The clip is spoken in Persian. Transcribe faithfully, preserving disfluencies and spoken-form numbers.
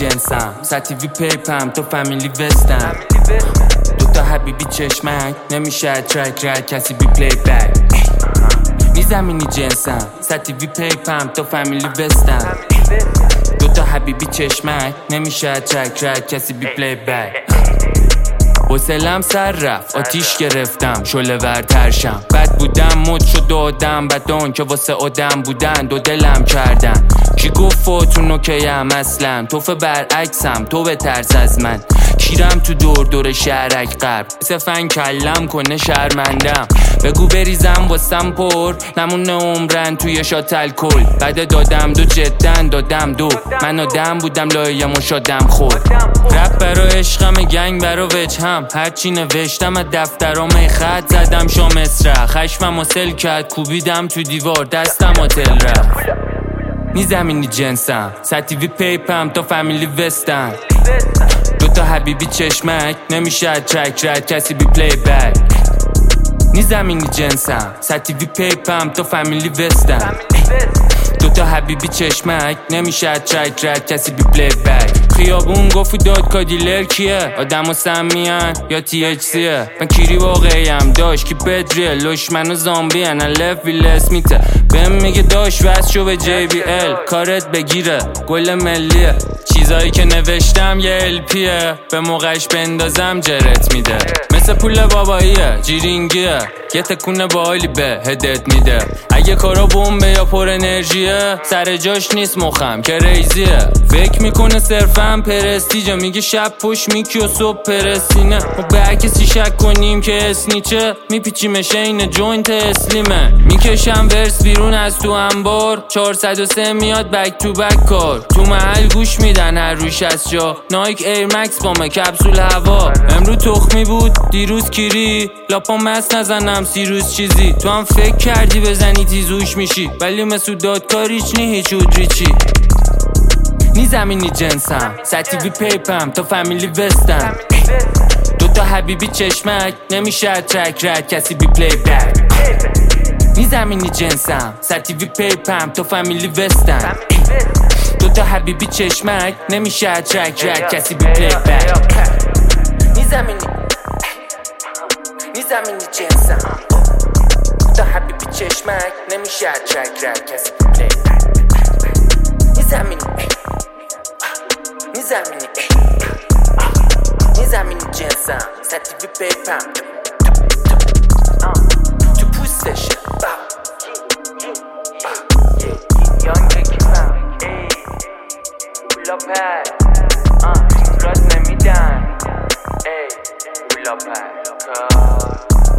جنسم ستیوی پیپم تو فامیلی وستم دوتا حبیبی چشمک نمیشه ترک رد کسی بی پلی بک نی زمینی جنسم ستیوی پیپم تو فامیلی وستم دوتا حبیبی چشمک نمیشه ترک رد کسی بی پلی بک حوصله‌ام سر رفت آتیش گرفتم شعله ور ترشم بد بودم مد شد آدم بدان که واسه آدم بودن دو دلم کردن کی گفت فاتون اوکیم اصلا توفه برعکسم تو بترس از من کیرم تو دور دور شهرک قبل صفن کلم کنه شرمندم بگو بریزم واسم پر نمونه عمرن توی شات الکل بعد دادم دو جدن دادم دو من آدم بودم لایم و شادم خود رپ برا عشقم گنگ برا وجهم هرچی نوشتم از دفترام خط زدم شام اسرع خشمم و سل کرد کوبیدم تو دیوار دستم آتل رفت نی زمینی جنسم ستیوی پیپم تو فامیلی وستم دوتا حبیبی چشمک نمیشه ترک رد کسی بی پلی بک نی زمینی جنسم ستیوی پیپم تو فامیلی وستم دوتا حبیبی چشمک نمیشه ترک رد کسی بی پلی بک خیابون گفت داد کادیلر کیه آدم و سمیان یا تی اچ سیه من کیری واقعیم داشت کی بدریه لش منو زامبی انا لف ویل اسمیته بهم میگه داشت وست شو به جی بی ال کارت بگیره گل ملیه چیزایی که نوشتم یه ال پیه به موقعش بندازم جرت میده مثل پول باباییه جیرینگیه یه تکونه بالی به هدت میده اگه کارا بومبه یا پر انرژیه سر جاش نیست مخم که ریزیه فکر میکنه صرفم پرستیجه میگه شب پوش میکی و صبح پرستینه و به هر کسی شک کنیم که اسنیچه میپیچیمش این جوینت اسلیمه میکشم ورس بیرون از تو انبار چهارصد و سه میاد بک تو بک کار تو محل گوش میدن هر روش از جا نایک ایر مکس بامه کپسول هوا امرو تخمی بود دیروز کیری لاپا مست نزنم سی روز چیزی تو هم فکر کردی بزنی تیزوش میشی ولی مثل دادکاریچ نی هیچ اودریچی نی زمینی جنسم ستیوی پیپم تو فامیلی وستم دوتا حبیبی چشمک نمیشه ترک رد کسی بی پلی بک نی زمینی جنسم ستیوی پیپم تو فامیلی وستم دوتا حبیبی چشمک نمیشه ترک رد کسی بی پلی بک نی زمینی نی زمینی جنسم دوتا حبیبی چشمک نمیشه ترک رد کسی بی پلی بک نی زمینی نی زمینی نی زمینی جنسم ستیوی پیپم تو پوستشه یانگ کیفم بولا پر راد نمیدن بولا پر